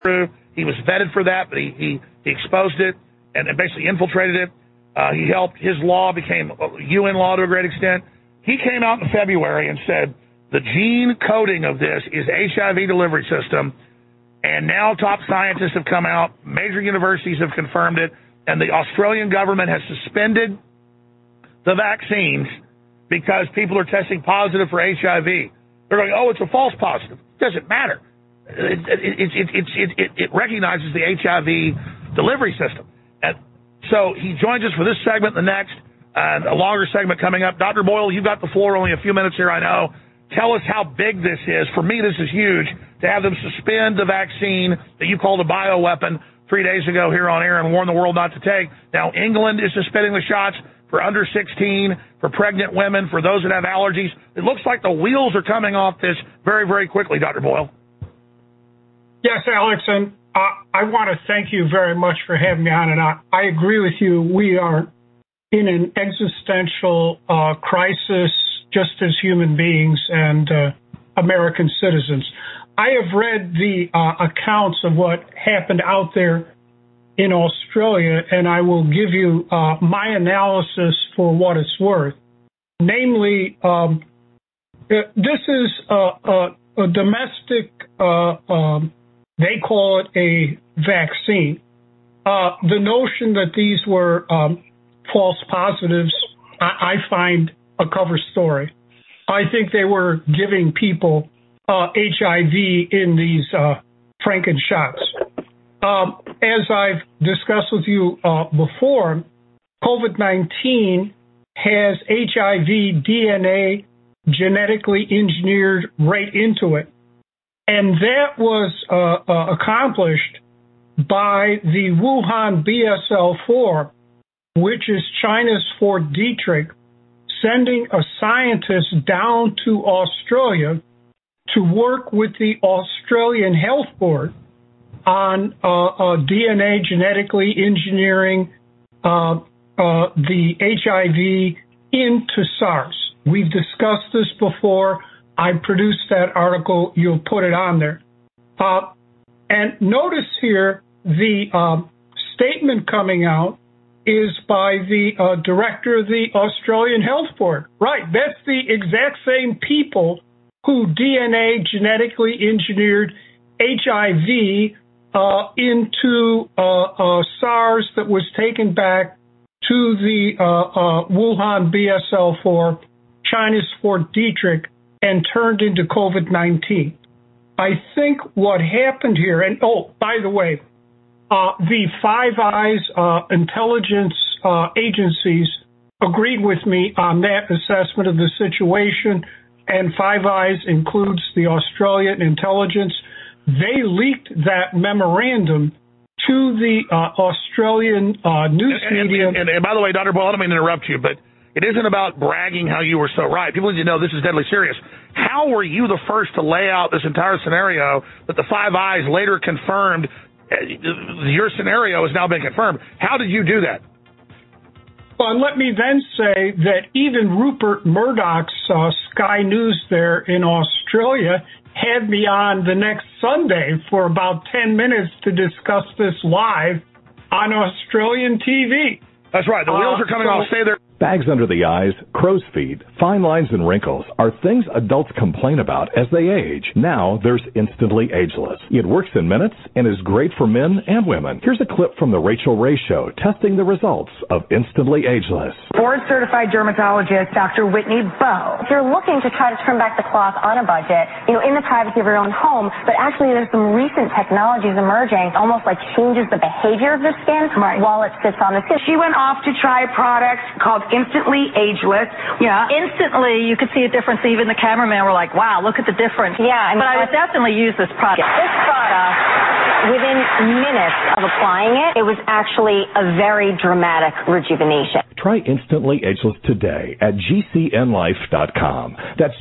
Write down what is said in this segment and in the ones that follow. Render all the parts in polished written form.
true. He was vetted for that, but he exposed it and basically infiltrated it. He helped. His law became UN law to a great extent. He came out in February and said the gene coding of this is HIV delivery system, and now top scientists have come out, major universities have confirmed it, and the Australian government has suspended the vaccines because people are testing positive for HIV. They're going, oh, it's a false positive. It doesn't matter. It recognizes the HIV delivery system. And so he joins us for this segment, the next, and a longer segment coming up. Dr. Boyle, you've got the floor, only a few minutes here, I know. Tell us how big this is. For me, this is huge to have them suspend the vaccine that you called a bioweapon 3 days ago here on air and warn the world not to take. Now, England is suspending the shots for under 16, for pregnant women, for those that have allergies. It looks like the wheels are coming off this very, very quickly, Dr. Boyle. Yes, Alex, and I want to thank you very much for having me on, and I agree with you. We are in an existential crisis just as human beings and American citizens. I have read the accounts of what happened out there in Australia, and I will give you my analysis for what it's worth. Namely, this is a domestic, they call it a vaccine. The notion that these were false positives, I find a cover story. I think they were giving people HIV in these Franken shots. As I've discussed with you before, COVID-19 has HIV DNA genetically engineered right into it. And that was accomplished by the Wuhan BSL-4, which is China's Fort Detrick, sending a scientist down to Australia to work with the Australian Health Board on DNA genetically engineering the HIV into SARS. We've discussed this before. I produced that article. You'll put it on there. And notice here the statement coming out is by the director of the Australian Health Board. Right, that's the exact same people who DNA genetically engineered HIV into SARS that was taken back to the Wuhan BSL-4, China's Fort Detrick, and turned into COVID-19. I think what happened here, and oh, by the way, the Five Eyes intelligence agencies agreed with me on that assessment of the situation, and Five Eyes includes the Australian intelligence. They leaked that memorandum to the Australian news media. And by the way, Dr. Boyle, I don't mean to interrupt you, but it isn't about bragging how you were so right. People need to know this is deadly serious. How were you the first to lay out this entire scenario that the Five Eyes later confirmed? Your scenario has now been confirmed. How did you do that? Well, and let me then say that even Rupert Murdoch's Sky News there in Australia had me on the next Sunday for about 10 minutes to discuss this live on Australian TV. That's right. The wheels are coming off. Stay there. Bags under the eyes, crow's feet, fine lines, and wrinkles are things adults complain about as they age. Now there's Instantly Ageless. It works in minutes and is great for men and women. Here's a clip from The Rachel Ray Show testing the results of Instantly Ageless. Board-certified dermatologist Dr. Whitney Bowe. If you're looking to try to trim back the cloth on a budget, in the privacy of your own home, but actually there's some recent technologies emerging, almost like changes the behavior of the skin while it sits on the skin. She went off to try a product called Instantly Ageless. Yeah, instantly you could see a difference. Even the cameraman were like, wow, look at the difference. Yeah. But I would definitely use this product. This product, within minutes of applying it, it was actually a very dramatic rejuvenation. Try Instantly Ageless today at GCNlife.com. That's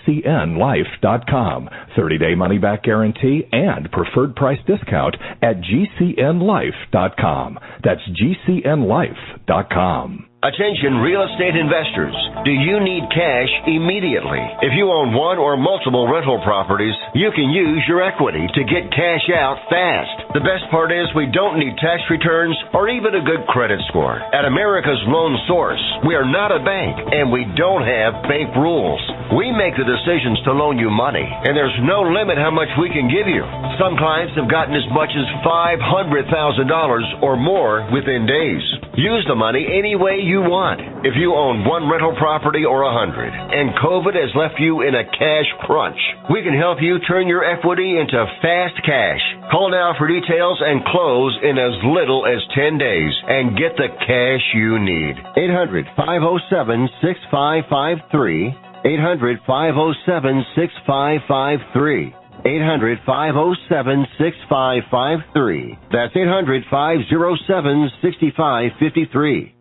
GCNlife.com. 30-day money-back guarantee and preferred price discount at GCNlife.com. That's GCNlife.com. Attention real estate investors. Do you need cash immediately? If you own one or multiple rental properties, you can use your equity to get cash out fast. The best part is we don't need tax returns or even a good credit score. At America's Loan Source, we are not a bank and we don't have bank rules. We make the decisions to loan you money, and there's no limit how much we can give you. Some clients have gotten as much as $500,000 or more within days. Use the money any way you want. If you own one rental property or 100, and COVID has left you in a cash crunch, we can help you turn your equity into fast cash. Call now for details and close in as little as 10 days and get the cash you need. 800-507-6553. 800-507-6553. 800-507-6553. That's 800-507-6553.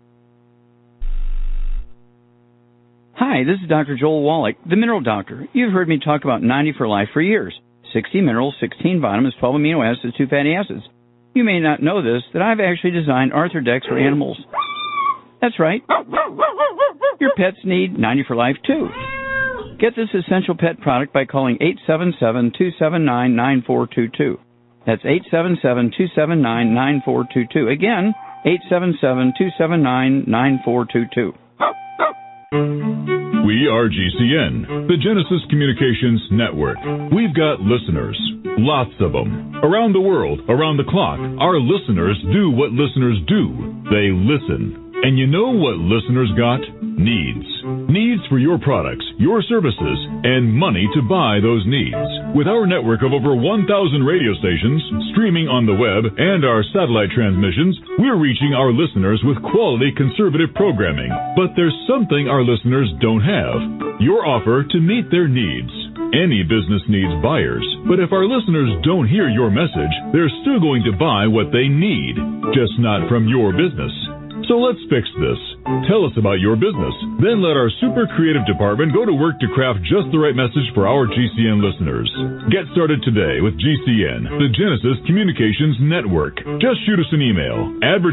Hi, this is Dr. Joel Wallach, the Mineral Doctor. You've heard me talk about 90 for Life for years. 60 minerals, 16 vitamins, 12 amino acids, 2 fatty acids. You may not know this, that I've actually designed Arthrodex for animals. That's right. Your pets need 90 for Life, too. Get this essential pet product by calling 877-279-9422. That's 877-279-9422. Again, 877-279-9422. We are GCN, the Genesis Communications Network. We've got listeners, lots of them. Around the world, around the clock, our listeners do what listeners do. They listen. And you know what listeners got? Needs. Needs for your products, your services, and money to buy those needs. With our network of over 1,000 radio stations, streaming on the web, and our satellite transmissions, we're reaching our listeners with quality conservative programming. But there's something our listeners don't have. Your offer to meet their needs. Any business needs buyers, but if our listeners don't hear your message, they're still going to buy what they need, just not from your business. So let's fix this. Tell us about your business. Then let our super creative department go to work to craft just the right message for our GCN listeners. Get started today with GCN, the Genesis Communications Network. Just shoot us an email.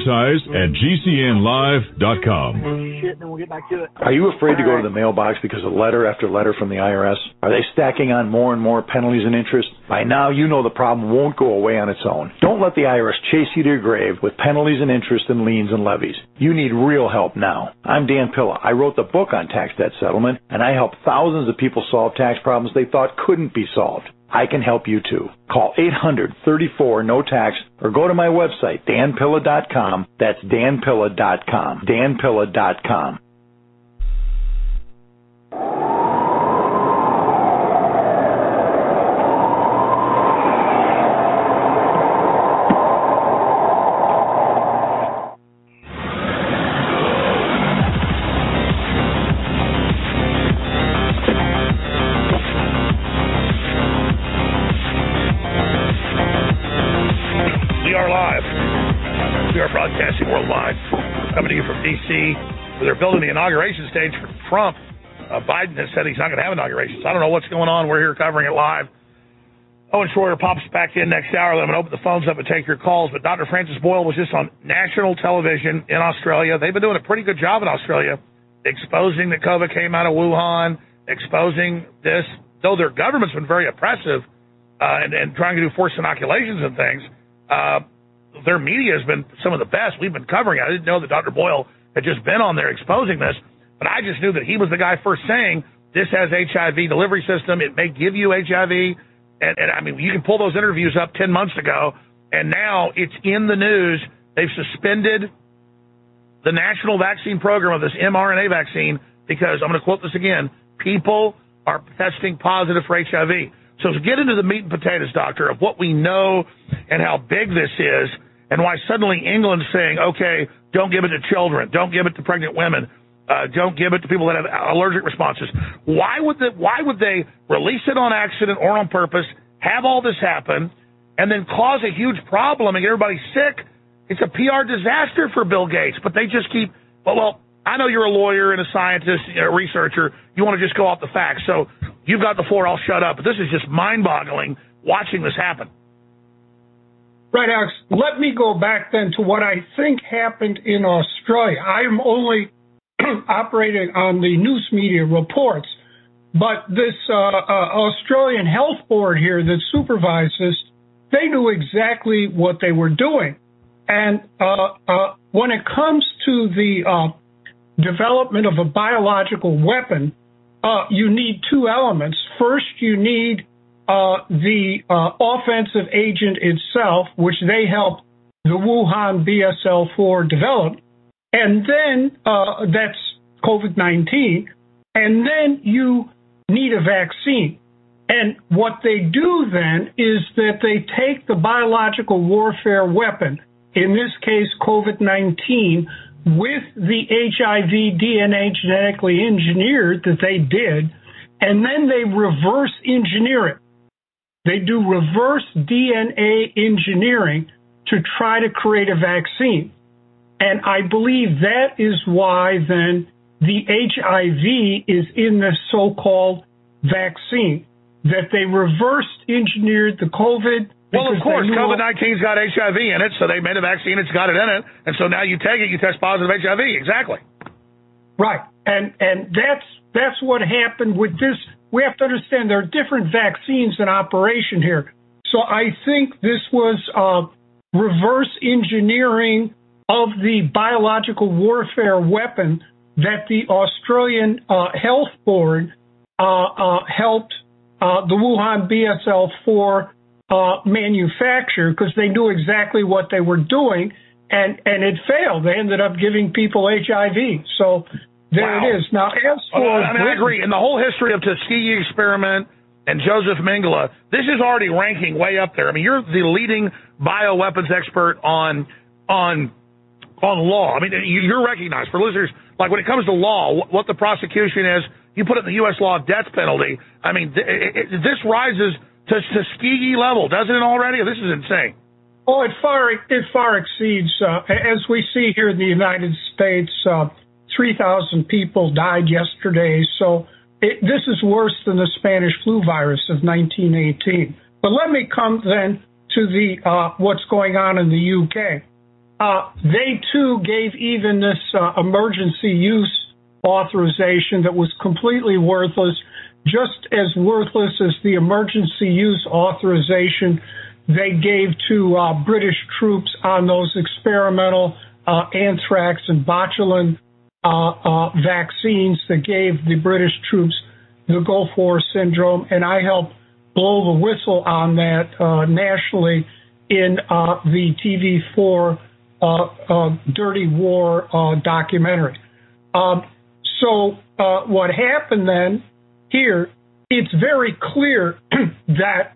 Advertise@gcnlive.com. Shit, then we'll get back to it. Are you afraid to go to the mailbox because of letter after letter from the IRS? Are they stacking on more and more penalties and interest? By now, you know the problem won't go away on its own. Don't let the IRS chase you to your grave with penalties and interest and liens and levies. You need real help now. I'm Dan Pilla. I wrote the book on tax debt settlement, and I help thousands of people solve tax problems they thought couldn't be solved. I can help you too. Call 800-34-NO-TAX or go to my website, danpilla.com. That's danpilla.com. danpilla.com. D.C. They're building the inauguration stage for Trump. Biden has said he's not going to have inaugurations. I don't know what's going on. We're here covering it live. Owen Schroyer pops back in next hour. I'm going to open the phones up and take your calls. But Dr. Francis Boyle was just on national television in Australia. They've been doing a pretty good job in Australia exposing that COVID came out of Wuhan, exposing this, though their government's been very oppressive and trying to do forced inoculations and things. Their media has been some of the best. We've been covering it. I didn't know that Dr. Boyle had just been on there exposing this, but I just knew that he was the guy first saying this has HIV delivery system. It may give you HIV. And I mean, you can pull those interviews up 10 months ago, and now it's in the news. They've suspended the national vaccine program of this mRNA vaccine because, I'm going to quote this again, people are testing positive for HIV. So to get into the meat and potatoes, doctor, of what we know and how big this is and why suddenly England's saying, okay, don't give it to children, don't give it to pregnant women, don't give it to people that have allergic responses. Why would they release it on accident or on purpose, have all this happen, and then cause a huge problem and get everybody sick? It's a PR disaster for Bill Gates, but they just keep, well, I know you're a lawyer and a scientist, a researcher. You want to just go off the facts. So you've got the floor. I'll shut up. But this is just mind-boggling watching this happen. Right, Alex. Let me go back then to what I think happened in Australia. I am only operating on the news media reports, but this Australian Health Board here that supervises, they knew exactly what they were doing. And when it comes to the development of a biological weapon, you need two elements. First, you need the offensive agent itself, which they helped the Wuhan BSL-4 develop, and then that's COVID-19, and then you need a vaccine. And what they do then is that they take the biological warfare weapon, in this case COVID-19, with the HIV DNA genetically engineered that they did, and then they reverse engineer it. They do reverse DNA engineering to try to create a vaccine. And I believe that is why then the HIV is in the so-called vaccine, that they reversed engineered the COVID. Well, of course, COVID-19's got HIV in it, so they made a vaccine, it's got it in it, and so now you take it, you test positive HIV. Exactly. Right. And that's what happened with this. We have to understand there are different vaccines in operation here. So I think this was reverse engineering of the biological warfare weapon that the Australian Health Board helped the Wuhan BSL-4 manufacture, because they knew exactly what they were doing, and it failed. They ended up giving people HIV. So there it is. Now, as for I agree. In the whole history of Tuskegee experiment and Joseph Mengele, this is already ranking way up there. I mean, you're the leading bioweapons expert on law. I mean, you're recognized for listeners. Like when it comes to law, what the prosecution is, you put it in the U.S. law of death penalty. I mean, this rises to Tuskegee level, doesn't it already? This is insane. Oh, it far exceeds. As we see here in the United States, 3,000 people died yesterday. So this is worse than the Spanish flu virus of 1918. But let me come then to the what's going on in the UK. They too gave even this emergency use authorization that was completely worthless, just as worthless as the emergency use authorization they gave to British troops on those experimental anthrax and botulinum vaccines that gave the British troops the Gulf War syndrome. And I helped blow the whistle on that nationally in the TV4 Dirty War documentary. So what happened then here, it's very clear that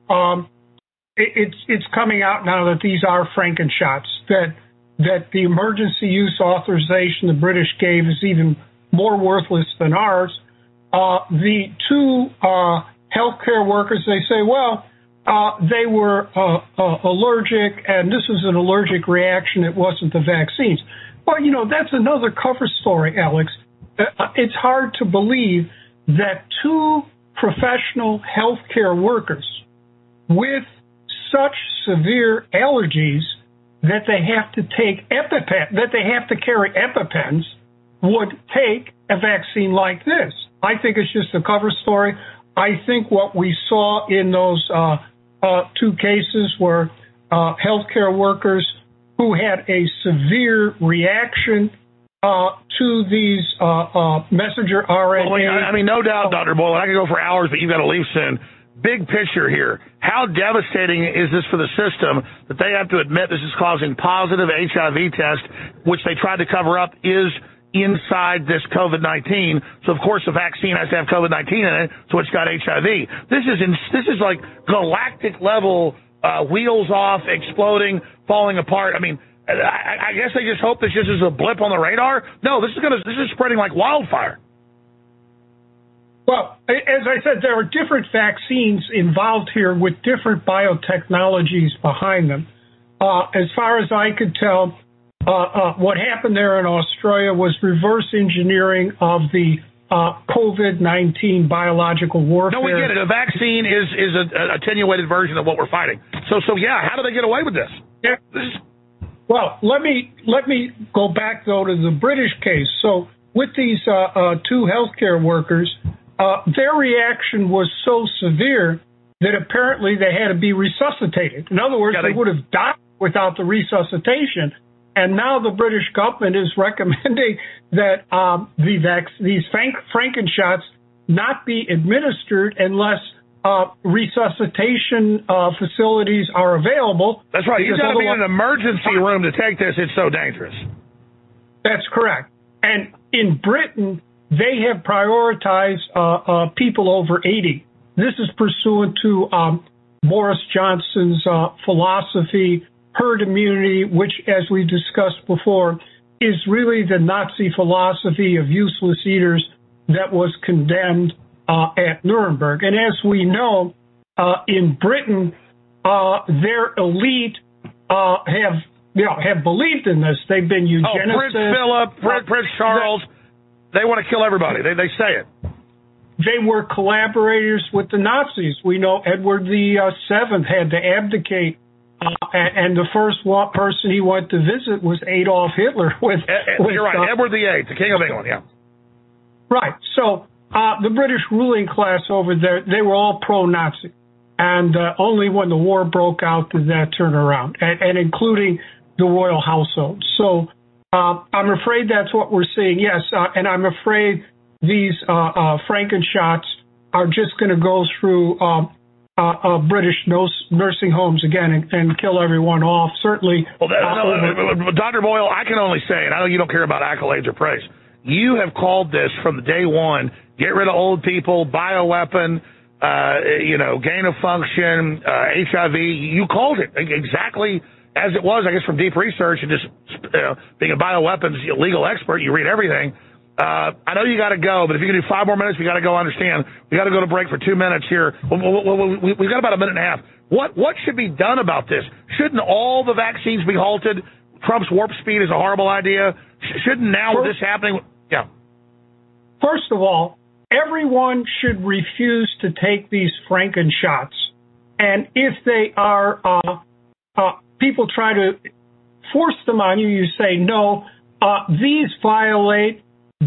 it's coming out now that these are Frankenshots, that the emergency use authorization the British gave is even more worthless than ours. The two healthcare workers, they say, well, they were allergic, and this was an allergic reaction. It wasn't the vaccines. Well, you know, that's another cover story, Alex. It's hard to believe that two professional healthcare workers with such severe allergies that they have to take that they have to carry EpiPens would take a vaccine like this. I think it's just a cover story. I think what we saw in those two cases were healthcare workers who had a severe reaction to these messenger RNA. Well, I mean, no doubt, Dr. Boyle, I could go for hours, but you've got to leave soon. Big picture here. How devastating is this for the system that they have to admit this is causing positive HIV test, which they tried to cover up, is inside this COVID-19. So, of course, the vaccine has to have COVID-19 in it, so it's got HIV. This is like galactic level, wheels off, exploding, falling apart. I mean, I guess they just hope this just is a blip on the radar. No, this is spreading like wildfire. Well, as I said, there are different vaccines involved here with different biotechnologies behind them. As far as I could tell, what happened there in Australia was reverse engineering of the COVID-19 biological warfare. No, we get it. A vaccine is an attenuated version of what we're fighting. So yeah, how do they get away with this? Yeah. Well, let me go back, though, to the British case. So with these two healthcare workers, their reaction was so severe that apparently they had to be resuscitated. In other words, they would have died without the resuscitation. And now the British government is recommending that these Frankenshots not be administered unless resuscitation facilities are available. That's right. You've got to be in an emergency room to take this. It's so dangerous. That's correct. And in Britain, they have prioritized people over 80. This is pursuant to Boris Johnson's philosophy, herd immunity, which, as we discussed before, is really the Nazi philosophy of useless eaters that was condemned at Nuremberg. And as we know, in Britain, their elite have believed in this. They've been eugenicists. Prince Philip, Prince Charles, they want to kill everybody. They say it. They were collaborators with the Nazis. We know Edward VII had to abdicate, and the first person he went to visit was Adolf Hitler. You're right, Edward VIII, the King of England, yeah. Right. So the British ruling class over there, they were all pro-Nazi. And only when the war broke out did that turn around, and including the royal household. So I'm afraid that's what we're seeing, yes. And I'm afraid these Frankenshots are just going to go through British nursing homes again and kill everyone off. Certainly. Well, Dr. Boyle, I can only say, and I know you don't care about accolades or praise, you have called this from the day one, get rid of old people, bioweapon, gain of function, HIV. You called it exactly as it was, I guess, from deep research and just being a bioweapons legal expert, you read everything. I know you got to go, but if you can do 5 more minutes, we got to go. Understand, we got to go to break for 2 minutes here. We've got about a minute and a half. What should be done about this? Shouldn't all the vaccines be halted? Trump's warp speed is a horrible idea. Shouldn't now with this happening? Yeah. First of all, everyone should refuse to take these Frankenshots. And if they are, people try to force them on you, you say, no, these violate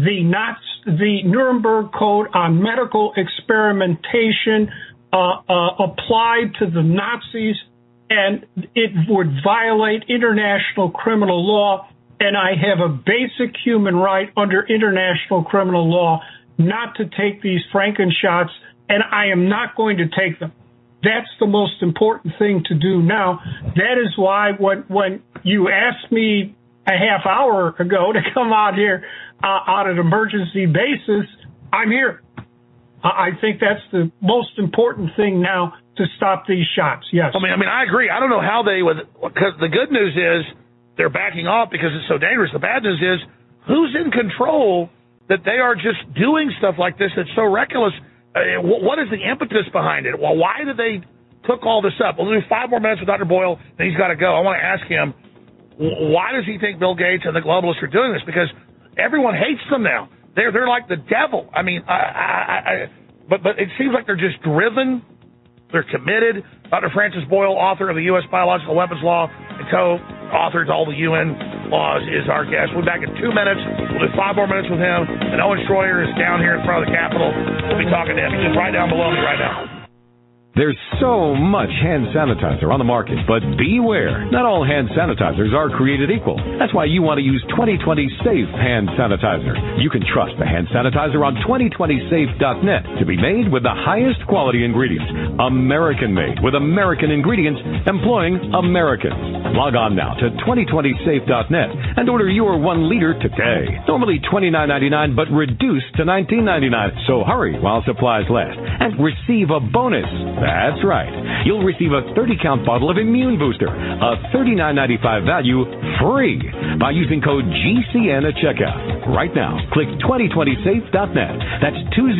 the Nuremberg Code on medical experimentation applied to the Nazis, and it would violate international criminal law. And I have a basic human right under international criminal law not to take these Frankenshots, and I am not going to take them. That's the most important thing to do now. That is why when you asked me a half hour ago to come out here on an emergency basis, I'm here. I think that's the most important thing now to stop these shots. Yes. I mean, I agree. I don't know how they would, because the good news is they're backing off because it's so dangerous. The bad news is who's in control that they are just doing stuff like this that's so reckless. What is the impetus behind it? Well, why did they took all this up? We'll do 5 more minutes with Dr. Boyle, then he's got to go. I want to ask him, why does he think Bill Gates and the globalists are doing this? Because everyone hates them now. They're like the devil. I mean, but it seems like they're just driven. They're committed. Dr. Francis Boyle, author of the U.S. Biological Weapons Law and co-authored all the UN laws, is our guest. We'll be back in 2 minutes. We'll do 5 more minutes with him. And Owen Schroyer is down here in front of the Capitol. We'll be talking to him. He's just right down below me right now. There's so much hand sanitizer on the market, but beware. Not all hand sanitizers are created equal. That's why you want to use 2020 Safe Hand Sanitizer. You can trust the hand sanitizer on 2020safe.net to be made with the highest quality ingredients. American-made with American ingredients, employing Americans. Log on now to 2020safe.net and order your 1 liter today. Normally $29.99, but reduced to $19.99. So hurry while supplies last and receive a bonus. That's right. You'll receive a 30-count bottle of Immune Booster, a $39.95 value, free by using code GCN at checkout. Right now, click 2020safe.net. That's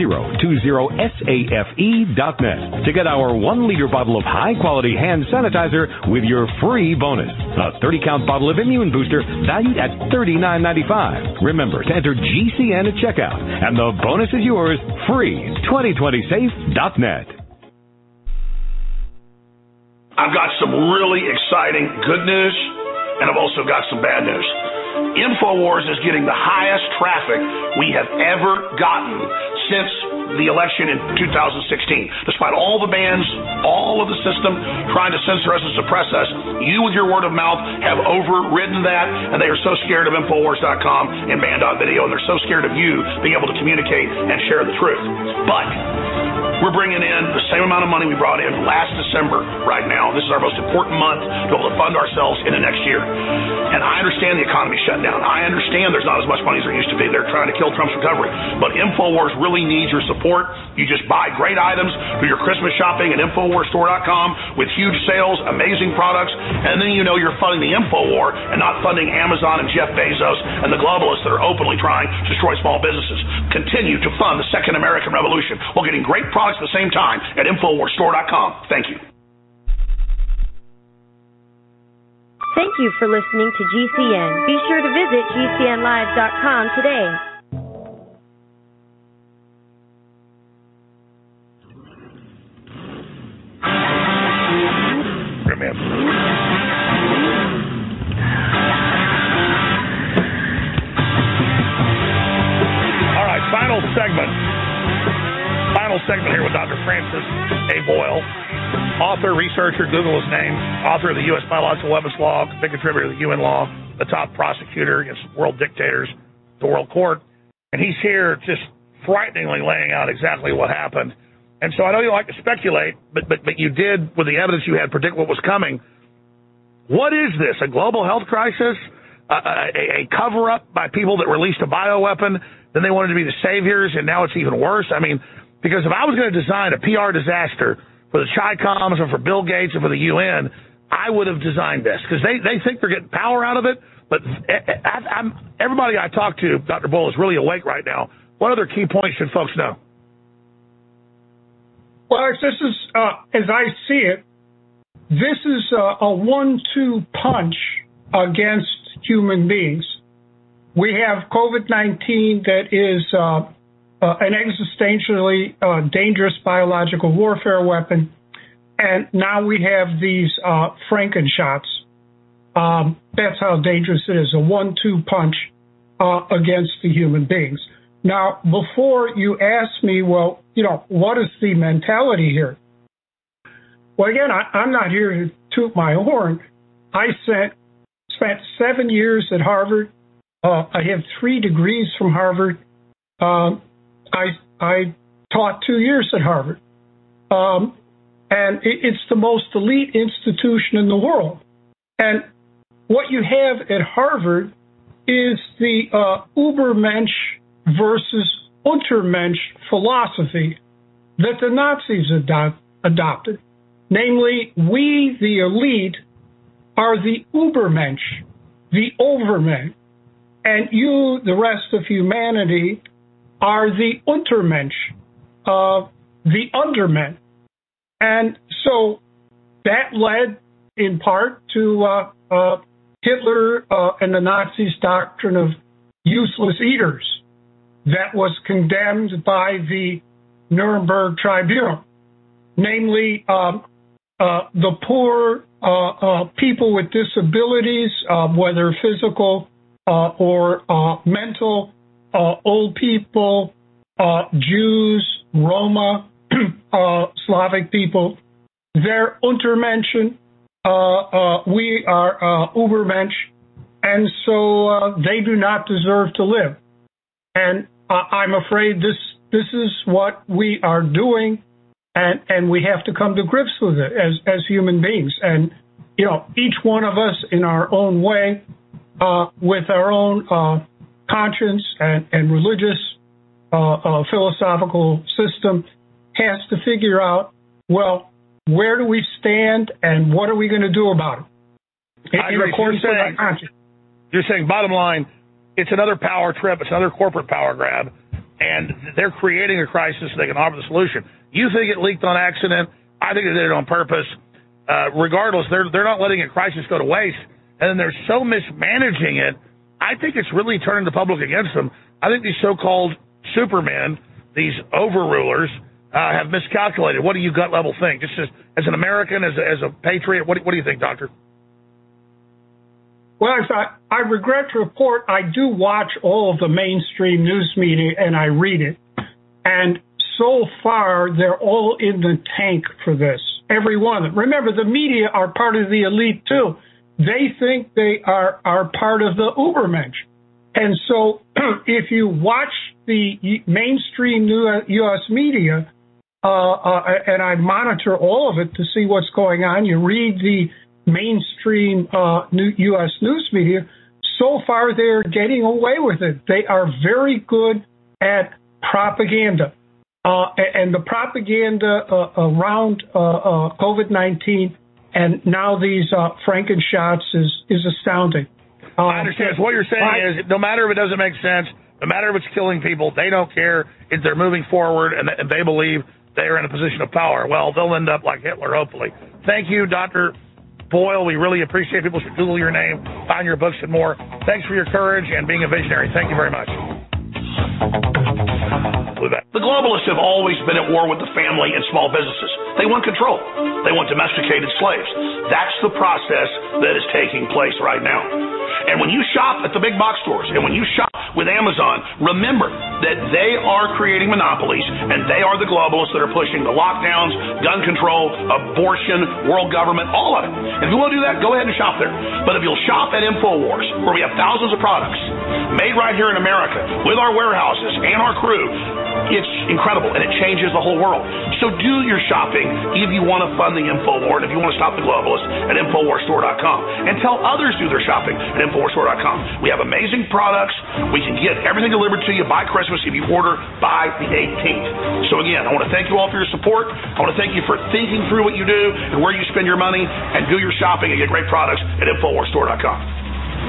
2020safe.net to get our 1-liter bottle of high-quality hand sanitizer with your free bonus. A 30-count bottle of Immune Booster valued at $39.95. Remember to enter GCN at checkout, and the bonus is yours free. 2020safe.net. I've got some really exciting good news, and I've also got some bad news. InfoWars is getting the highest traffic we have ever gotten since the election in 2016. Despite all the bans, all of the system trying to censor us and suppress us, you with your word of mouth have overridden that, and they are so scared of Infowars.com and Band.video, and they're so scared of you being able to communicate and share the truth. But we're bringing in the same amount of money we brought in last December right now. This is our most important month to be able to fund ourselves into next year. And I understand the economy shut down. I understand there's not as much money as there used to be. They're trying to kill Trump's recovery. But InfoWars really needs your support. You just buy great items, do your Christmas shopping at InfoWarsStore.com with huge sales, amazing products, and then you know you're funding the InfoWar and not funding Amazon and Jeff Bezos and the globalists that are openly trying to destroy small businesses. Continue to fund the Second American Revolution while getting great products at the same time at InfoWarsStore.com. Thank you. Thank you for listening to GCN. Be sure to visit GCNlive.com today. All right, final segment here with Dr. Francis A. Boyle, author, researcher, Google his name, author of the U.S. Biological Weapons Law, big contributor to the UN Law, the top prosecutor against world dictators, the World Court. And he's here just frighteningly laying out exactly what happened. And so I know you like to speculate, but you did, with the evidence you had, predict what was coming. What is this, a global health crisis? A cover-up by people that released a bioweapon, then they wanted to be the saviors, and now it's even worse? I mean, because if I was going to design a PR disaster for the Chi-Coms and for Bill Gates and for the UN, I would have designed this, because they think they're getting power out of it. But everybody I talk to, Dr. Bull, is really awake right now. What other key points should folks know? Well, this is, as I see it, this is a 1-2 punch against human beings. We have COVID-19 that is an existentially dangerous biological warfare weapon, and now we have these Frankenshots. That's how dangerous it is, a 1-2 punch against the human beings. Now, before you ask me, well, what is the mentality here? Well, again, I'm not here to toot my horn. I spent 7 years at Harvard. I have 3 degrees from Harvard. I taught 2 years at Harvard. And it's the most elite institution in the world. And what you have at Harvard is the Übermensch versus Untermensch philosophy that the Nazis adopted. Namely, we, the elite, are the Übermensch, the overmen, and you, the rest of humanity, are the Untermensch, the undermen. And so that led, in part, to Hitler and the Nazis' doctrine of useless eaters that was condemned by the Nuremberg Tribunal. Namely, the poor, people with disabilities, whether physical or mental, old people, Jews, Roma, Slavic people, they're Untermenschen. We are Übermensch, and so they do not deserve to live. And I'm afraid this is what we are doing, and we have to come to grips with it as human beings. And each one of us in our own way, with our own conscience and religious philosophical system, has to figure out, well, where do we stand and what are we going to do about it? You're saying, bottom line, it's another power trip, it's another corporate power grab, and they're creating a crisis so they can offer the solution. You think it leaked on accident. I think they did it on purpose. Regardless, they're not letting a crisis go to waste, and then they're so mismanaging it, I think it's really turning the public against them. I think these so-called supermen, these overrulers, have miscalculated. What do you gut level think? Just as an American, as a patriot, what do you think, Doctor? Well, I regret to report I do watch all of the mainstream news media and I read it. And so far, they're all in the tank for this. Every one of them. Remember, the media are part of the elite, too. They think they are part of the Ubermensch. And so if you watch the mainstream U.S. media, and I monitor all of it to see what's going on, you read the mainstream U.S. news media, so far they're getting away with it. They are very good at propaganda. And the propaganda around COVID-19 and now these Frankenshots is astounding. I understand. So what you're saying is no matter if it doesn't make sense, no matter if it's killing people, they don't care if they're moving forward and they believe they are in a position of power. Well, they'll end up like Hitler, hopefully. Thank you, Dr. Boyle. We really appreciate people should Google your name, find your books and more. Thanks for your courage and being a visionary. Thank you very much. The globalists have always been at war with the family and small businesses. They want control. They want domesticated slaves. That's the process that is taking place right now. And when you shop at the big box stores and when you shop with Amazon, remember that they are creating monopolies and they are the globalists that are pushing the lockdowns, gun control, abortion, world government, all of it. And if you want to do that, go ahead and shop there. But if you'll shop at InfoWars, where we have thousands of products made right here in America with our warehouses and our crew, it's incredible, and it changes the whole world. So do your shopping if you want to fund the InfoWar, and if you want to stop the globalists at InfoWarsStore.com. And tell others to do their shopping at InfoWarsStore.com. We have amazing products. We can get everything delivered to you by Christmas if you order by the 18th. So again, I want to thank you all for your support. I want to thank you for thinking through what you do and where you spend your money, and do your shopping and get great products at InfoWarsStore.com.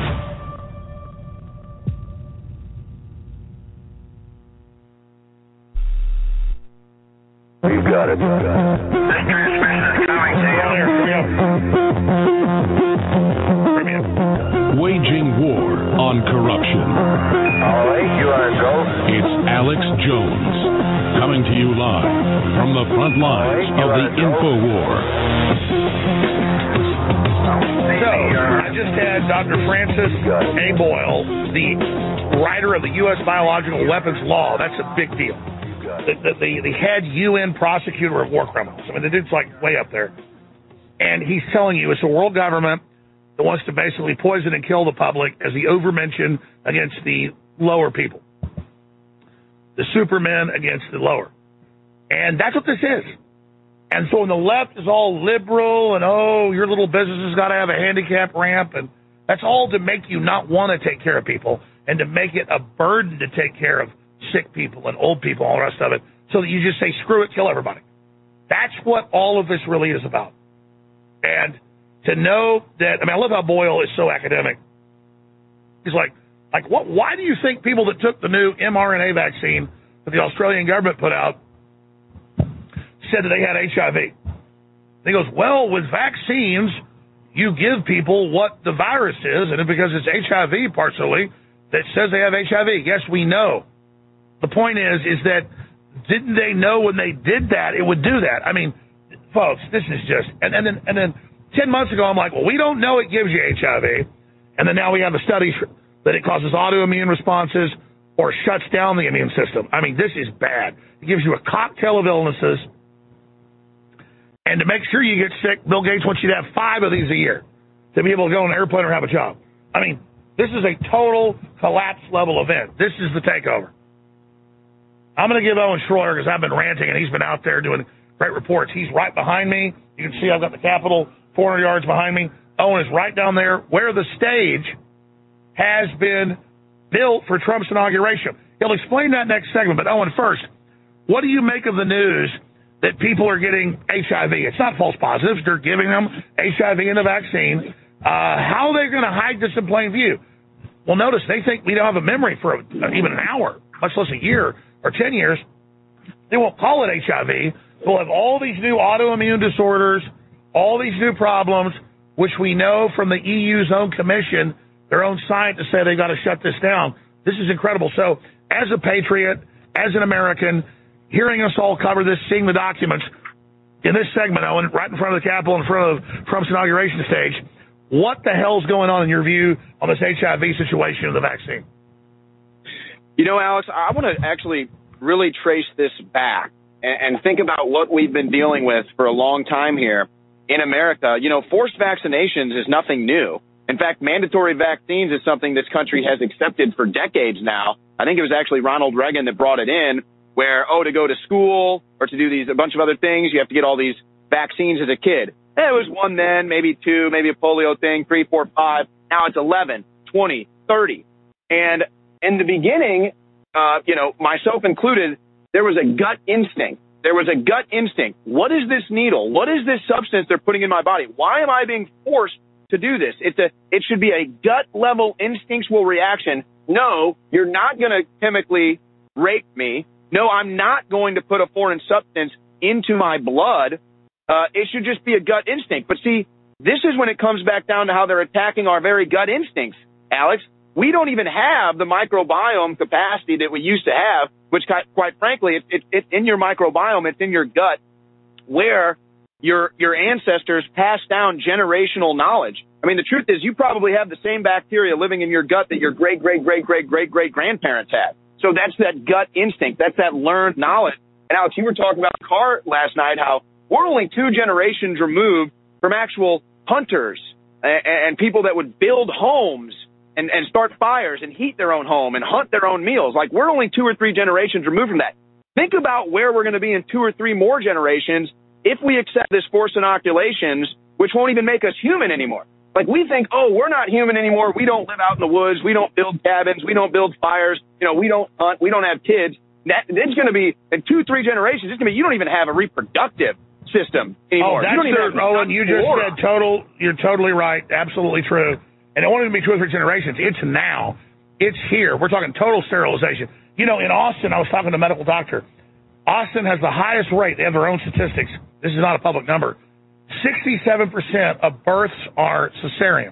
You got it. Waging war on corruption. All right, you are go. It's Alex Jones coming to you live from the front lines of the InfoWar. So, I just had Dr. Francis A. Boyle, the writer of the U.S. Biological Weapons Law. That's a big deal. The head UN prosecutor of war criminals. I mean, the dude's like way up there. And he's telling you it's a world government that wants to basically poison and kill the public as the overmention against the lower people. The supermen against the lower. And that's what this is. And so when the left is all liberal and, oh, your little business has got to have a handicap ramp, and that's all to make you not want to take care of people and to make it a burden to take care of sick people and old people and all the rest of it, so that you just say, screw it, kill everybody. That's what all of this really is about. And to know that, I mean, I love how Boyle is so academic. He's like what? Why do you think people that took the new mRNA vaccine that the Australian government put out said that they had HIV? And he goes, well, with vaccines, you give people what the virus is, and because it's HIV partially, that says they have HIV. Yes, we know. The point is that didn't they know when they did that it would do that? I mean, folks, this is just and then 10 months ago I'm like, well, we don't know it gives you HIV, and then now we have a study that it causes autoimmune responses or shuts down the immune system. I mean, this is bad. It gives you a cocktail of illnesses, and to make sure you get sick, Bill Gates wants you to have 5 of these a year to be able to go on an airplane or have a job. I mean, this is a total collapse level event. This is the takeover. I'm going to give Owen Schroyer, because I've been ranting, and he's been out there doing great reports. He's right behind me. You can see I've got the Capitol 400 yards behind me. Owen is right down there where the stage has been built for Trump's inauguration. He'll explain that next segment. But, Owen, first, what do you make of the news that people are getting HIV? It's not false positives. They're giving them HIV in the vaccine. How are they going to hide this in plain view? Well, notice they think we don't have a memory for even an hour, much less a year or 10 years. They won't call it HIV. We'll have all these new autoimmune disorders, all these new problems, which we know from the EU's own commission, their own scientists say they've got to shut this down. This is incredible. So as a patriot, as an American, hearing us all cover this, seeing the documents in this segment, Owen, right in front of the Capitol, in front of Trump's inauguration stage, what the hell's going on in your view on this HIV situation of the vaccine? You know, Alex, I want to actually really trace this back and think about what we've been dealing with for a long time here in America. You know, forced vaccinations is nothing new. In fact, mandatory vaccines is something this country has accepted for decades now. I think it was actually Ronald Reagan that brought it in, where, to go to school or to do a bunch of other things, you have to get all these vaccines as a kid. It was one then, maybe two, maybe a polio thing, 3, 4, 5. Now it's 11, 20, 30. And in the beginning, myself included, there was a gut instinct. What is this needle? What is this substance they're putting in my body? Why am I being forced to do this? It should be a gut-level instinctual reaction. No, you're not going to chemically rape me. No, I'm not going to put a foreign substance into my blood. It should just be a gut instinct. But see, this is when it comes back down to how they're attacking our very gut instincts, Alex. We don't even have the microbiome capacity that we used to have, which, quite frankly, it's in your microbiome, it's in your gut, where your ancestors passed down generational knowledge. I mean, the truth is you probably have the same bacteria living in your gut that your great-great-great-great-great-great-grandparents had. So that's that gut instinct. That's that learned knowledge. And, Alex, you were talking about the car last night, how we're only 2 generations removed from actual hunters and people that would build homes and start fires and heat their own home and hunt their own meals. Like, we're only 2 or 3 generations removed from that. Think about where we're going to be in 2 or 3 more generations if we accept this forced inoculations, which won't even make us human anymore. Like, we think, we're not human anymore. We don't live out in the woods. We don't build cabins. We don't build fires. We don't hunt. We don't have kids. It's going to be, in 2, 3 generations, it's going to be, you don't even have a reproductive system anymore. Owen, you just said you're totally right. Absolutely true. And it won't even be 2 or 3 generations. It's now. It's here. We're talking total sterilization. You know, in Austin, I was talking to a medical doctor. Austin has the highest rate. They have their own statistics. This is not a public number. 67% of births are cesarean.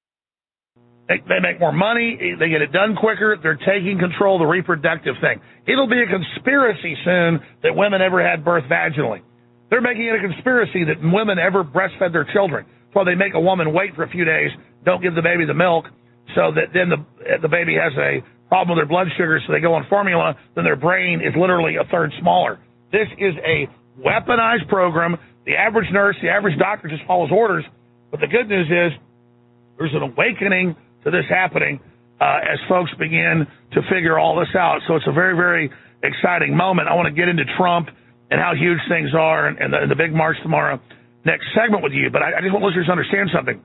They make more money. They get it done quicker. They're taking control of the reproductive thing. It'll be a conspiracy soon that women ever had birth vaginally. They're making it a conspiracy that women ever breastfed their children. That's why they make a woman wait for a few days, don't give the baby the milk, so that then the baby has a problem with their blood sugar, so they go on formula, then their brain is literally a third smaller. This is a weaponized program. The average nurse, the average doctor just follows orders. But the good news is there's an awakening to this happening as folks begin to figure all this out. So it's a very, very exciting moment. I want to get into Trump and how huge things are and the big march tomorrow next segment with you. But I just want listeners to understand something.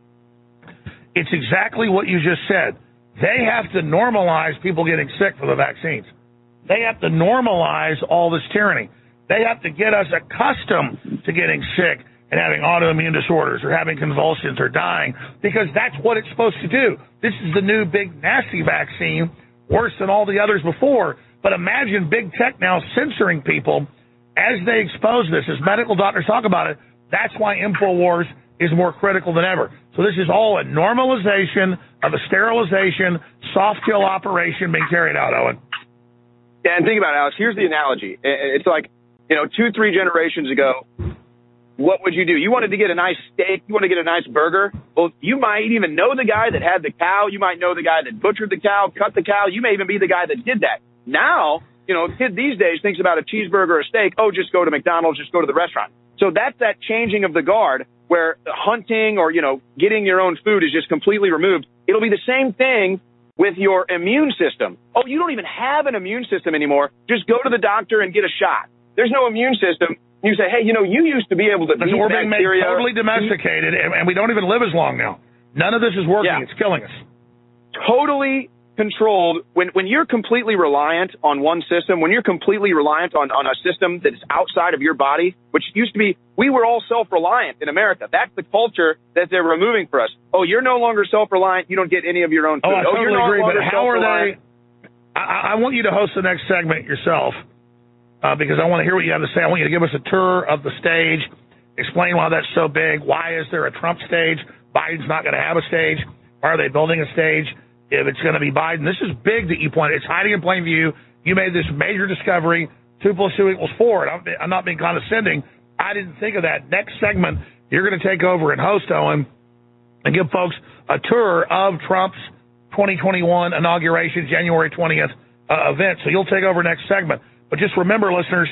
It's exactly what you just said. They have to normalize people getting sick for the vaccines. They have to normalize all this tyranny. They have to get us accustomed to getting sick and having autoimmune disorders or having convulsions or dying, because that's what it's supposed to do. This is the new big nasty vaccine, worse than all the others before. But imagine big tech now censoring people as they expose this. As medical doctors talk about it, that's why InfoWars is more critical than ever. So this is all a normalization of a sterilization, soft kill operation being carried out, Owen. Yeah, and think about it, Alex. Here's the analogy. It's like, 2, 3 generations ago, what would you do? You wanted to get a nice steak. You want to get a nice burger. Well, you might even know the guy that had the cow. You might know the guy that butchered the cow, cut the cow. You may even be the guy that did that. Now, a kid these days thinks about a cheeseburger or a steak. Oh, just go to McDonald's, just go to the restaurant. So that's that changing of the guard where hunting or, getting your own food is just completely removed. It'll be the same thing with your immune system. Oh, you don't even have an immune system anymore. Just go to the doctor and get a shot. There's no immune system. You say, hey, you used to be able to beat we're being bacteria. Made totally domesticated, and we don't even live as long now. None of this is working. Yeah. It's killing us. Totally controlled. When you're completely reliant on one system, when you're completely reliant on a system that's outside of your body, which used to be, we were all self-reliant in America. That's the culture that they're removing for us. Oh, you're no longer self-reliant. You don't get any of your own food. I totally you're agree, but how are they? I want you to host the next segment yourself. Because I want to hear what you have to say. I want you to give us a tour of the stage, explain why that's so big. Why is there a Trump stage? Biden's not going to have a stage. Why are they building a stage if it's going to be Biden? This is big that you pointed. It's hiding in plain view. You made this major discovery 2 + 2 = 4. And I'm not being condescending. I didn't think of that. Next segment, you're going to take over and host, Owen, and give folks a tour of Trump's 2021 inauguration, January 20th event. So you'll take over next segment. But just remember, listeners,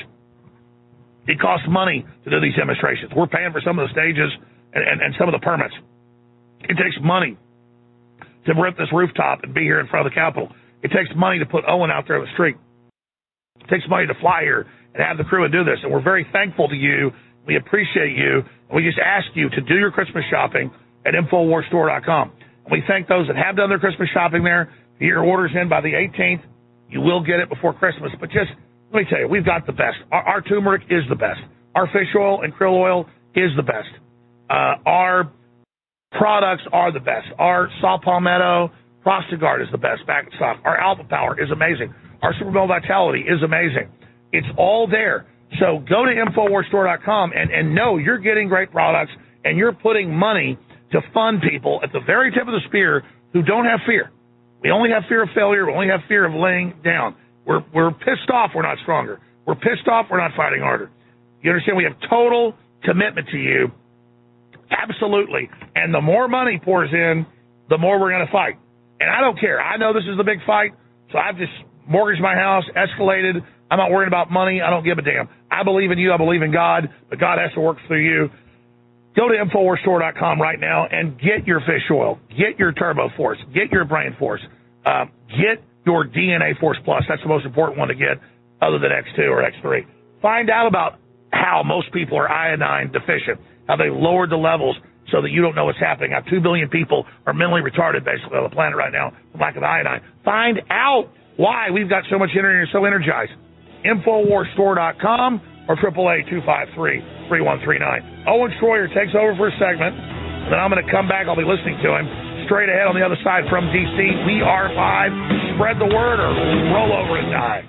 it costs money to do these demonstrations. We're paying for some of the stages and some of the permits. It takes money to rip this rooftop and be here in front of the Capitol. It takes money to put Owen out there on the street. It takes money to fly here and have the crew and do this. And we're very thankful to you. We appreciate you. And we just ask you to do your Christmas shopping at InfoWarsStore.com. And we thank those that have done their Christmas shopping there. Get your orders in by the 18th. You will get it before Christmas. But just let me tell you, we've got the best. Our turmeric is the best. Our fish oil and krill oil is the best. Our products are the best. Our saw palmetto Prostagard is the best back in stock. Our Alpha Power is amazing. Our Super Bowl Vitality is amazing. It's all there. So go to InfoWarsStore.com and know you're getting great products and you're putting money to fund people at the very tip of the spear who don't have fear. We only have fear of failure. We only have fear of laying down. We're pissed off we're not stronger. We're pissed off we're not fighting harder. You understand? We have total commitment to you. Absolutely. And the more money pours in, the more we're going to fight. And I don't care. I know this is the big fight, so I've just mortgaged my house, escalated. I'm not worried about money. I don't give a damn. I believe in you. I believe in God, but God has to work through you. Go to InfoWarsStore.com right now and get your fish oil. Get your Turbo Force. Get your Brain Force. Get your DNA Force Plus. That's the most important one to get other than X2 or X3. Find out about how most people are iodine deficient, how they lowered the levels so that you don't know what's happening. How 2 billion people are mentally retarded basically on the planet right now from lack of iodine. Find out why we've got so much energy and so energized. InfoWarsStore.com or 888-253-3139. Owen Schroyer takes over for a segment, and then I'm going to come back. I'll be listening to him straight ahead on the other side from D.C. We are live. Spread the word or roll over and die.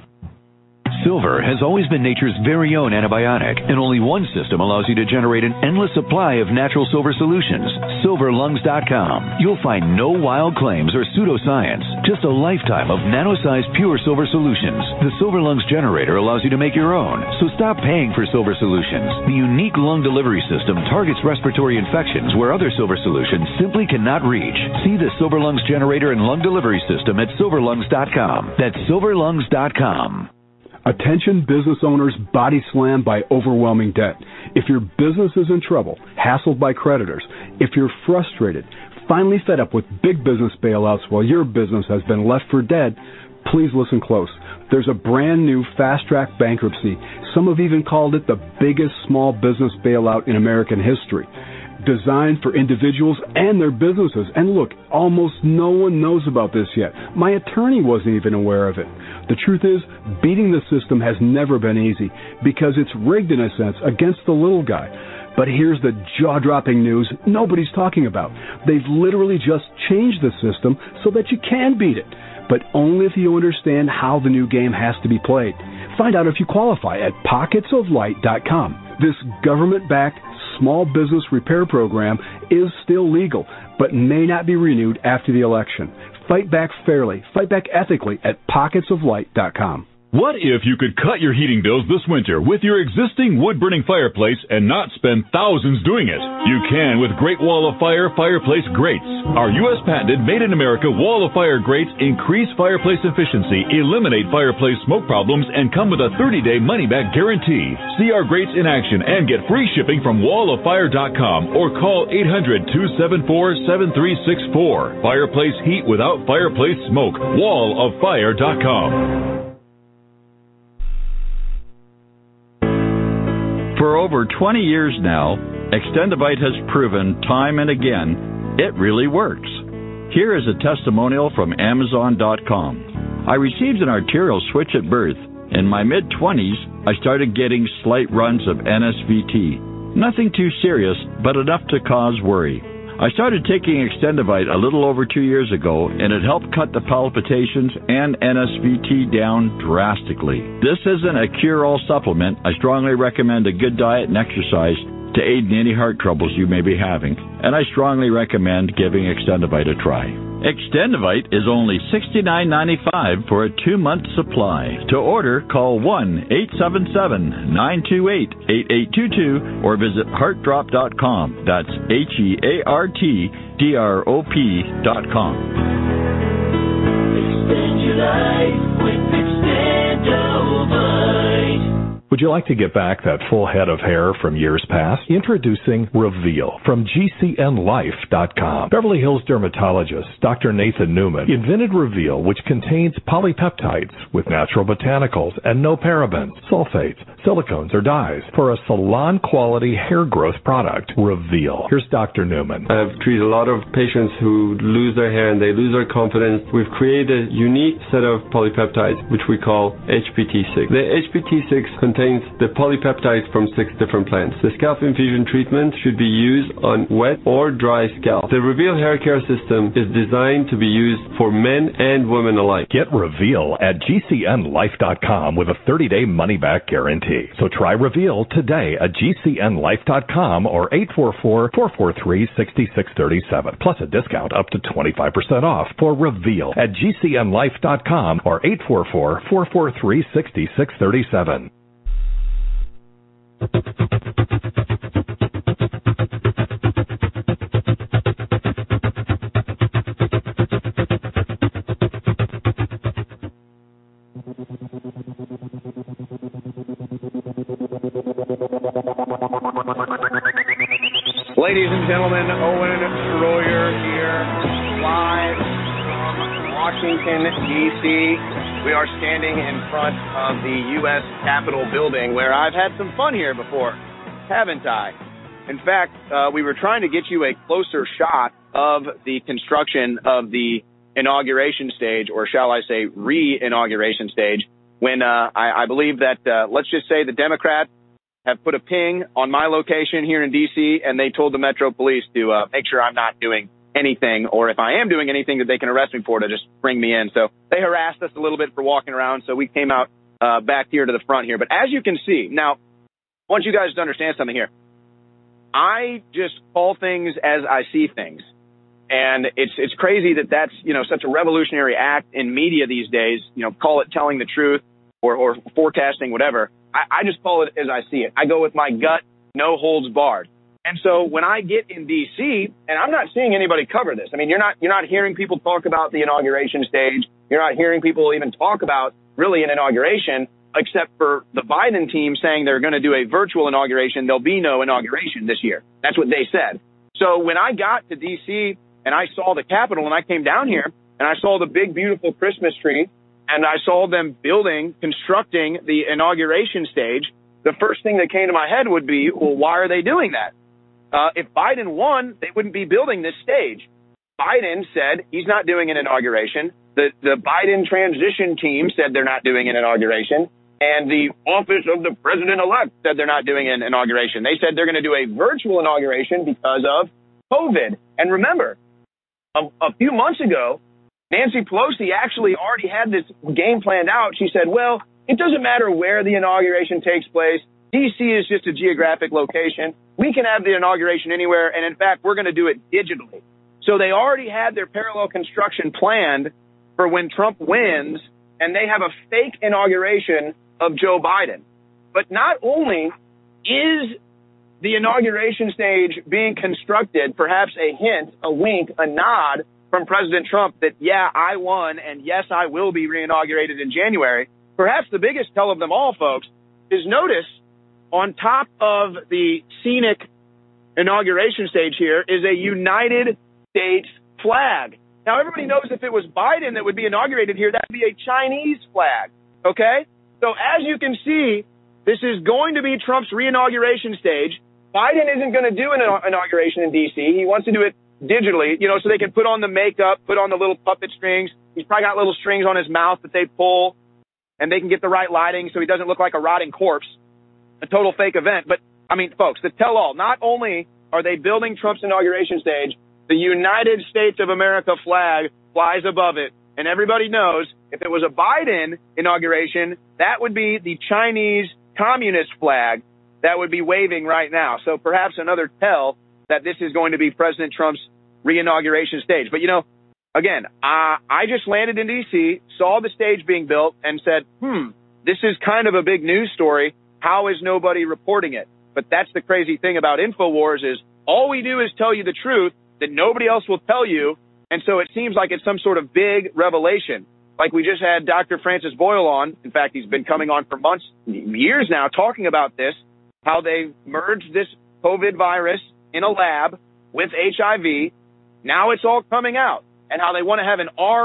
Silver has always been nature's very own antibiotic, and only one system allows you to generate an endless supply of natural silver solutions. SilverLungs.com. You'll find no wild claims or pseudoscience, just a lifetime of nano-sized pure silver solutions. The Silver Lungs generator allows you to make your own, so stop paying for silver solutions. The unique lung delivery system targets respiratory infections where other silver solutions simply cannot reach. See the Silver Lungs generator and lung delivery system at SilverLungs.com. That's SilverLungs.com. Attention business owners body slammed by overwhelming debt. If your business is in trouble, hassled by creditors, if you're frustrated, finally fed up with big business bailouts while your business has been left for dead, please listen close. There's a brand new fast-track bankruptcy. Some have even called it the biggest small business bailout in American history. Designed for individuals and their businesses. And look, almost no one knows about this yet. My attorney wasn't even aware of it. The truth is, beating the system has never been easy because it's rigged in a sense against the little guy. But here's the jaw-dropping news nobody's talking about. They've literally just changed the system so that you can beat it, but only if you understand how the new game has to be played. Find out if you qualify at pocketsoflight.com. This government-backed small business repair program is still legal, but may not be renewed after the election. Fight back fairly, fight back ethically at pocketsoflight.com. What if you could cut your heating bills this winter with your existing wood-burning fireplace and not spend thousands doing it? You can with Great Wall of Fire fireplace grates. Our U.S. patented made-in-America Wall of Fire grates increase fireplace efficiency, eliminate fireplace smoke problems, and come with a 30-day money-back guarantee. See our grates in action and get free shipping from walloffire.com or call 800-274-7364. Fireplace heat without fireplace smoke. walloffire.com. For over 20 years now, Extendivite has proven time and again it really works. Here is a testimonial from Amazon.com. I received an arterial switch at birth. In my mid-20s, I started getting slight runs of NSVT. Nothing too serious, but enough to cause worry. I started taking Extendivite a little over 2 years ago, and it helped cut the palpitations and NSVT down drastically. This isn't a cure-all supplement. I strongly recommend a good diet and exercise to aid in any heart troubles you may be having, and I strongly recommend giving Extendivite a try. Extendivite is only $69.95 for a 2-month supply. To order, call 1-877-928-8822 or visit heartdrop.com. That's HEARTDROP.com. Extend your life with Extendivite. Would you like to get back that full head of hair from years past? Introducing Reveal from GCNlife.com. Beverly Hills dermatologist Dr. Nathan Newman invented Reveal, which contains polypeptides with natural botanicals and no parabens, sulfates, silicones, or dyes for a salon-quality hair growth product. Reveal. Here's Dr. Newman. I've treated a lot of patients who lose their hair and they lose their confidence. We've created a unique set of polypeptides, which we call HPT6. The HPT6 contains the polypeptides from 6 different plants. The scalp infusion treatment should be used on wet or dry scalp. The Reveal hair care system is designed to be used for men and women alike. Get Reveal at GCNlife.com with a 30-day money-back guarantee. So try Reveal today at GCNlife.com or 844-443-6637. Plus a discount up to 25% off for Reveal at GCNlife.com or 844-443-6637. Ladies and gentlemen, Owen Schroyer here, live from Washington, D.C. We are standing in front of the U.S. Capitol building where I've had some fun here before, haven't I? In fact, we were trying to get you a closer shot of the construction of the inauguration stage, or shall I say re-inauguration stage, when I believe that, let's just say the Democrats have put a ping on my location here in D.C., and they told the Metro Police to make sure I'm not doing anything, or if I am doing anything that they can arrest me for, to just bring me in. So they harassed us a little bit for walking around, so we came out back here to the front here. But as you can see, now, I want you guys to understand something here. I just call things as I see things. And it's crazy that that's, such a revolutionary act in media these days, call it telling the truth or forecasting, whatever. I just call it as I see it. I go with my gut, no holds barred. And so when I get in D.C., and I'm not seeing anybody cover this. I mean, you're not hearing people talk about the inauguration stage. You're not hearing people even talk about really an inauguration, except for the Biden team saying they're going to do a virtual inauguration. There'll be no inauguration this year. That's what they said. So when I got to D.C. and I saw the Capitol and I came down here and I saw the big, beautiful Christmas tree and I saw them constructing the inauguration stage, the first thing that came to my head would be, well, why are they doing that? If Biden won, they wouldn't be building this stage. Biden said he's not doing an inauguration. The Biden transition team said they're not doing an inauguration. And the office of the president-elect said they're not doing an inauguration. They said they're going to do a virtual inauguration because of COVID. And remember, a few months ago, Nancy Pelosi actually already had this game planned out. She said, well, it doesn't matter where the inauguration takes place. D.C. is just a geographic location. We can have the inauguration anywhere, and in fact, we're going to do it digitally. So they already had their parallel construction planned for when Trump wins, and they have a fake inauguration of Joe Biden. But not only is the inauguration stage being constructed, perhaps a hint, a wink, a nod from President Trump that, yeah, I won, and yes, I will be reinaugurated in January. Perhaps the biggest tell of them all, folks, is notice on top of the scenic inauguration stage here is a United States flag. Now, everybody knows if it was Biden that would be inaugurated here, that would be a Chinese flag, okay? So as you can see, this is going to be Trump's reinauguration stage. Biden isn't going to do an inauguration in D.C. He wants to do it digitally, so they can put on the makeup, put on the little puppet strings. He's probably got little strings on his mouth that they pull, and they can get the right lighting so he doesn't look like a rotting corpse. A total fake event. But, I mean, folks, the tell-all, not only are they building Trump's inauguration stage, the United States of America flag flies above it. And everybody knows if it was a Biden inauguration, that would be the Chinese communist flag that would be waving right now. So perhaps another tell that this is going to be President Trump's reinauguration stage. But, again, I just landed in D.C., saw the stage being built, and said, this is kind of a big news story. How is nobody reporting it? But that's the crazy thing about InfoWars is all we do is tell you the truth that nobody else will tell you, and so it seems like it's some sort of big revelation. Like we just had Dr. Francis Boyle on. In fact, he's been coming on for months, years now, talking about this, how they merged this COVID virus in a lab with HIV. Now it's all coming out, and how they want to have an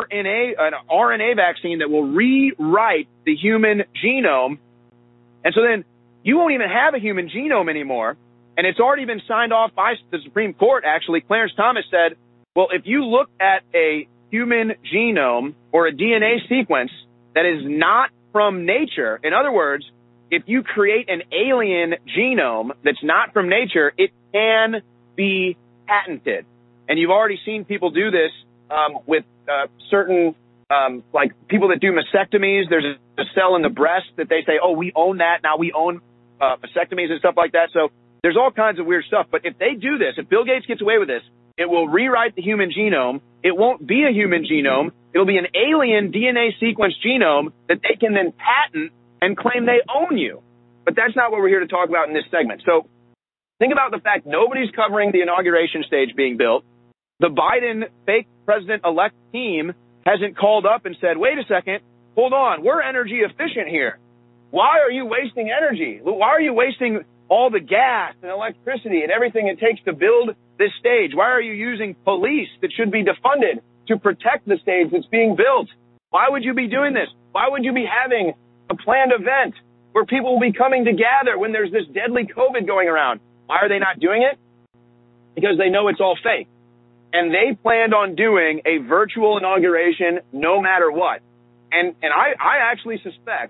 RNA vaccine that will rewrite the human genome. And so then you won't even have a human genome anymore. And it's already been signed off by the Supreme Court, actually. Clarence Thomas said, well, if you look at a human genome or a DNA sequence that is not from nature, in other words, if you create an alien genome that's not from nature, it can be patented. And you've already seen people do this with certain, like people that do mastectomies. There's a cell in the breast that they say, oh, we own that. Now we own mastectomies and stuff like that. So there's all kinds of weird stuff. But if they do this, if Bill Gates gets away with this, it will rewrite the human genome. It won't be a human genome. It'll be an alien DNA sequence genome that they can then patent and claim they own you. But that's not what we're here to talk about in this segment. So think about the fact nobody's covering the inauguration stage being built. The Biden fake president-elect team hasn't called up and said, wait a second, hold on, we're energy efficient here. Why are you wasting energy? Why are you wasting all the gas and electricity and everything it takes to build this stage? Why are you using police that should be defunded to protect the stage that's being built? Why would you be doing this? Why would you be having a planned event where people will be coming to gather when there's this deadly COVID going around? Why are they not doing it? Because they know it's all fake. And they planned on doing a virtual inauguration no matter what. And I actually suspect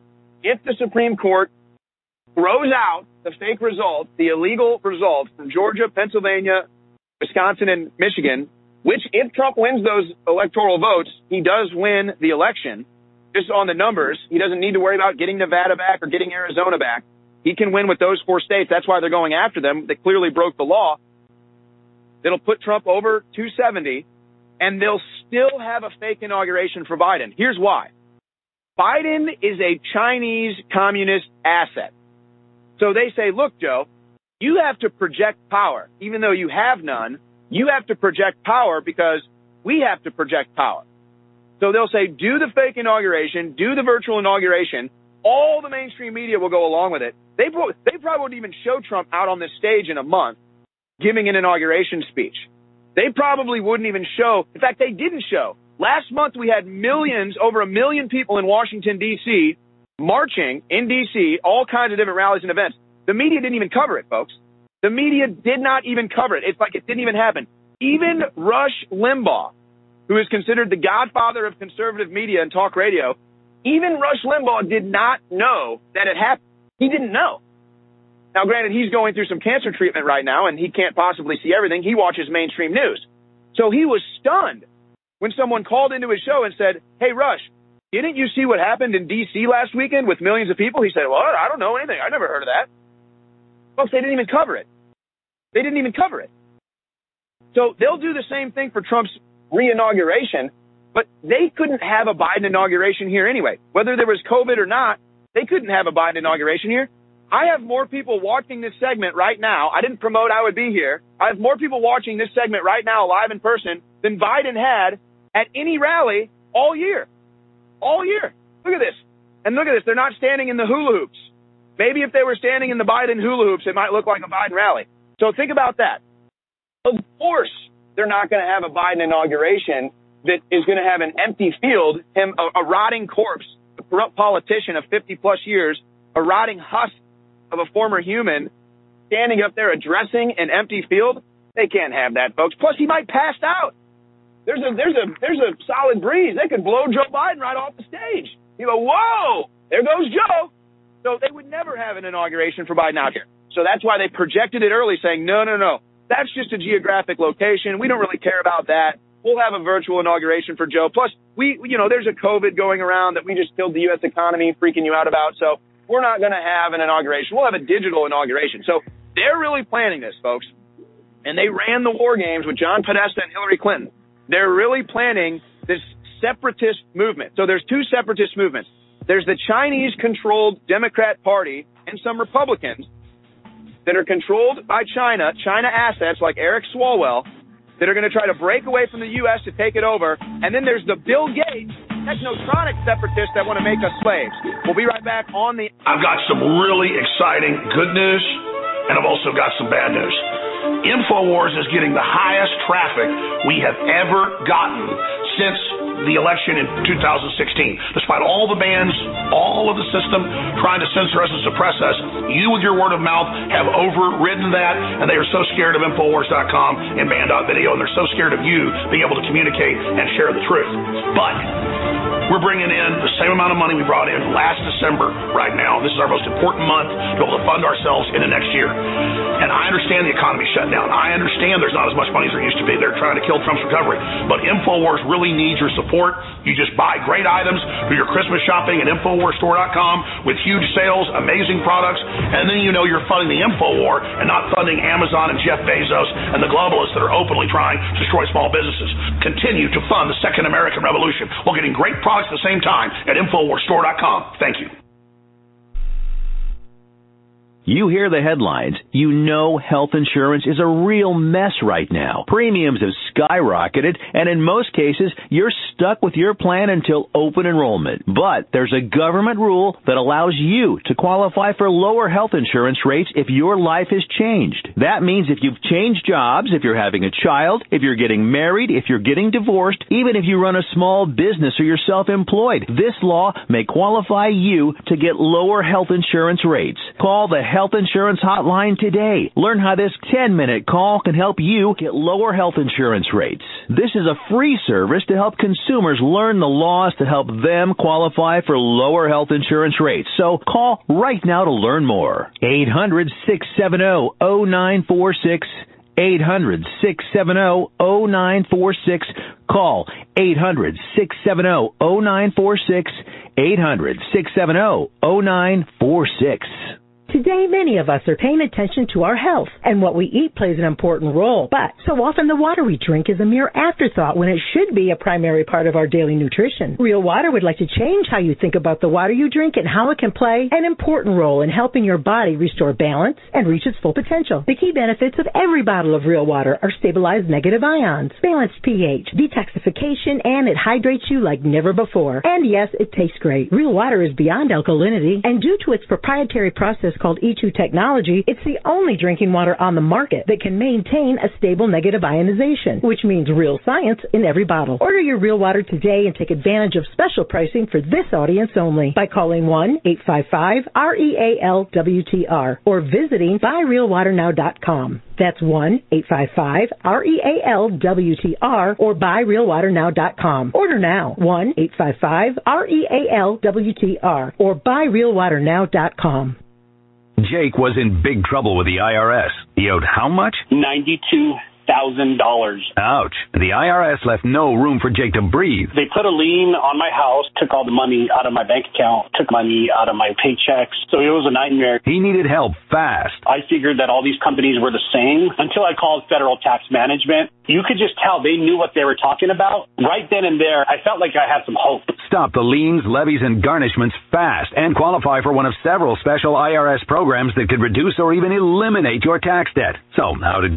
if the Supreme Court throws out the fake results, the illegal results from Georgia, Pennsylvania, Wisconsin, and Michigan, which if Trump wins those electoral votes, he does win the election. Just on the numbers, he doesn't need to worry about getting Nevada back or getting Arizona back. He can win with those 4 states. That's why they're going after them. They clearly broke the law. It'll put Trump over 270, and they'll still have a fake inauguration for Biden. Here's why. Biden is a Chinese communist asset. So they say, look, Joe, you have to project power. Even though you have none, you have to project power because we have to project power. So they'll say, do the fake inauguration, do the virtual inauguration. All the mainstream media will go along with it. They probably wouldn't even show Trump out on this stage in a month giving an inauguration speech. They probably wouldn't even show. In fact, they didn't show. Last month, we had millions, over 1 million people in Washington, D.C., marching in D.C., all kinds of different rallies and events. The media didn't even cover it, folks. The media did not even cover it. It's like it didn't even happen. Even Rush Limbaugh, who is considered the godfather of conservative media and talk radio, even Rush Limbaugh did not know that it happened. He didn't know. Now, granted, he's going through some cancer treatment right now, and he can't possibly see everything. He watches mainstream news. So he was stunned when someone called into his show and said, hey, Rush, didn't you see what happened in D.C. last weekend with millions of people? He said, well, I don't know anything. I never heard of that. Folks, they didn't even cover it. They didn't even cover it. So they'll do the same thing for Trump's re-inauguration, but they couldn't have a Biden inauguration here anyway. Whether there was COVID or not, they couldn't have a Biden inauguration here. I have more people watching this segment right now. I didn't promote I would be here. I have more people watching this segment right now live in person than Biden had at any rally all year. All year. Look at this. And look at this. They're not standing in the hula hoops. Maybe if they were standing in the Biden hula hoops, it might look like a Biden rally. So think about that. Of course, they're not going to have a Biden inauguration that is going to have an empty field, a rotting corpse, a corrupt politician of 50-plus years, a rotting husk of a former human standing up there addressing an empty field. They can't have that, folks. Plus, he might pass out. There's a solid breeze. They could blow Joe Biden right off the stage. You go, whoa, there goes Joe. So they would never have an inauguration for Biden out here. So that's why they projected it early, saying, no. That's just a geographic location. We don't really care about that. We'll have a virtual inauguration for Joe. Plus, there's a COVID going around that we just killed the U.S. economy, freaking you out about. So we're not going to have an inauguration. We'll have a digital inauguration. So they're really planning this, folks. And they ran the war games with John Podesta and Hillary Clinton. they're really planning this separatist movement. So there's two separatist movements. There's the Chinese-controlled Democrat Party and some Republicans that are controlled by China assets like Eric Swalwell, that are going to try to break away from the U.S. to take it over. And then there's the Bill Gates technotronic separatists that want to make us slaves. We'll be right back on the... I've got some really exciting good news, and I've also got some bad news. InfoWars is getting the highest traffic we have ever gotten since the election in 2016. Despite all the bans, all of the system trying to censor us and suppress us, you with your word of mouth have overridden that, and they are so scared of Infowars.com and Band.video, and they're so scared of you being able to communicate and share the truth. But we're bringing in the same amount of money we brought in last December right now. This is our most important month to be able to fund ourselves into next year. And I understand the economy shut down. I understand there's not as much money as there used to be. They're trying to kill Trump's recovery. But InfoWars really needs your support. You just buy great items, do your Christmas shopping at InfoWarsStore.com with huge sales, amazing products, and then you know you're funding the InfoWar and not funding Amazon and Jeff Bezos and the globalists that are openly trying to destroy small businesses. Continue to fund the Second American Revolution while getting great products at the same time at InfoWarsStore.com. Thank you. You hear the headlines. You know health insurance is a real mess right now. Premiums have skyrocketed, and in most cases, you're stuck with your plan until open enrollment. But there's a government rule that allows you to qualify for lower health insurance rates if your life has changed. That means if you've changed jobs, if you're having a child, if you're getting married, if you're getting divorced, even if you run a small business or you're self-employed, this law may qualify you to get lower health insurance rates. Call the Health Insurance Hotline today. Learn how this 10-minute call can help you get lower health insurance rates. This is a free service to help consumers learn the laws to help them qualify for lower health insurance rates. So call right now to learn more. 800-670-0946. 800-670-0946. Call 800-670-0946. 800-670-0946. Today, many of us are paying attention to our health, and what we eat plays an important role. But so often the water we drink is a mere afterthought when it should be a primary part of our daily nutrition. Real Water would like to change how you think about the water you drink and how it can play an important role in helping your body restore balance and reach its full potential. The key benefits of every bottle of Real Water are stabilized negative ions, balanced pH, detoxification, and it hydrates you like never before. And yes, it tastes great. Real Water is beyond alkalinity, and due to its proprietary process called E2 technology, it's the only drinking water on the market that can maintain a stable negative ionization, which means real science in every bottle. Order your Real Water today and take advantage of special pricing for this audience only by calling 1-855-REAL-WTR or visiting buyrealwaternow.com. That's 1-855-REAL-WTR or buyrealwaternow.com. Order now. 1-855-REAL-WTR or buyrealwaternow.com. Jake was in big trouble with the IRS. He owed how much? $92,000. Ouch. The IRS left no room for Jake to breathe. They put a lien on my house, took all the money out of my bank account, took money out of my paychecks. So it was a nightmare. He needed help fast. I figured that all these companies were the same until I called Federal Tax Management. You could just tell they knew what they were talking about. Right then and there, I felt like I had some hope. Stop the liens, levies, and garnishments fast and qualify for one of several special IRS programs that could reduce or even eliminate your tax debt. So how did